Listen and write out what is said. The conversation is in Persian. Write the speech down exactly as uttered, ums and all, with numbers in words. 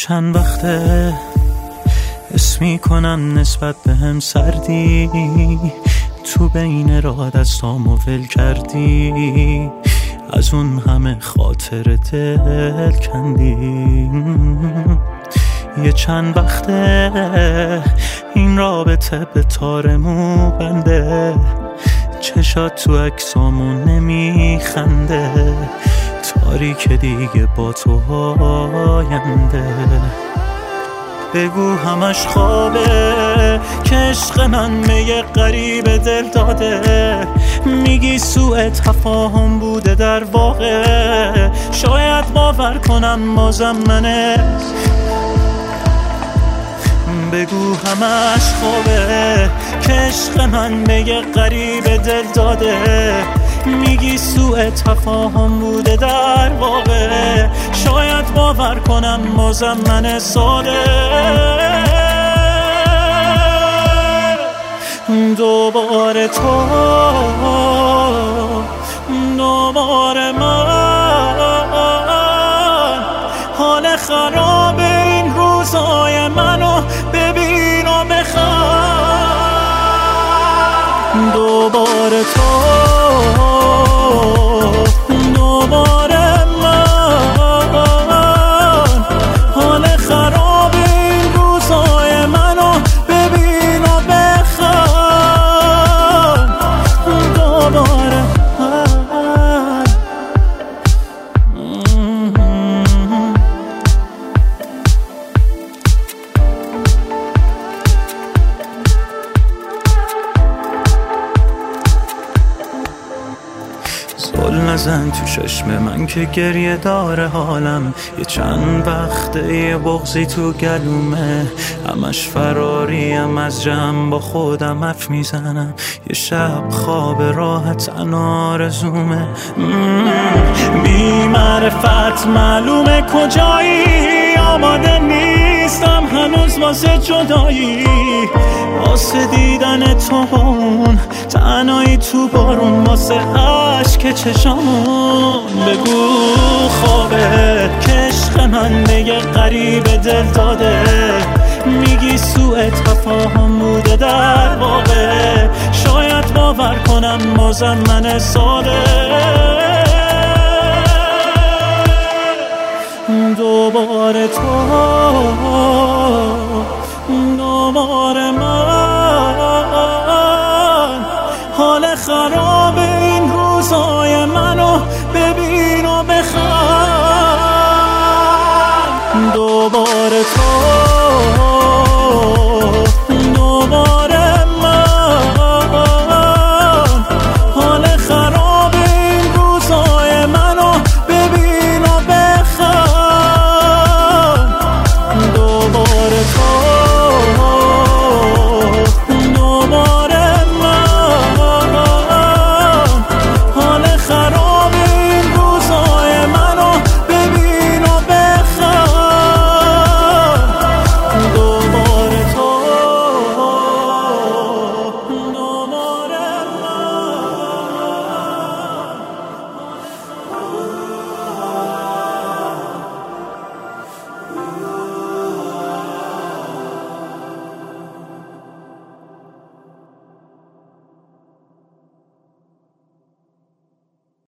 چند وقته حس میکنم نسبت به هم سردی، تو بین راه دستامو ول کردی، از اون همه خاطر دل کندی. یه چند وقته این رابطه به تارمو بنده، چشات تو عکسامون نمیخنده، تاریک دیگه با تو آینده. بگو همش خوابه که عشق من به یه غریب دل داده، میگی سوء تفاهم بوده در واقع، شاید باور کنم بازم منه. بگو همش خوابه که عشق من به یه غریب دل داده، میگی سوء تفاهم بوده در واقع، شاید باور کنم بازم من ساده. دوباره تو دوباره من، حال خراب این روزای منو ببین و بخواه. دوباره تو دوباره من، حال خراب این روزای منو ببین و بخواه. دوباره من. زل نزن تو چشم من که گریه داره حالم، یه چند وقته یه بغضی تو گلومه، همش فراریم از جمع با خودم حرف میزنم، یه شب خواب راحت آرزومه. بی معرفت معلومه کجایی، آماده نیستم هنوز واسه جدایی، واسه دیدن تو اون تنهایی تو بارون، واسه عشق چشامون. بگو خوابه که عشق من به یه غریب دل داده، میگی سوء تفاهم بوده در واقع، شاید باور کنم بازم من ساده. دوباره تو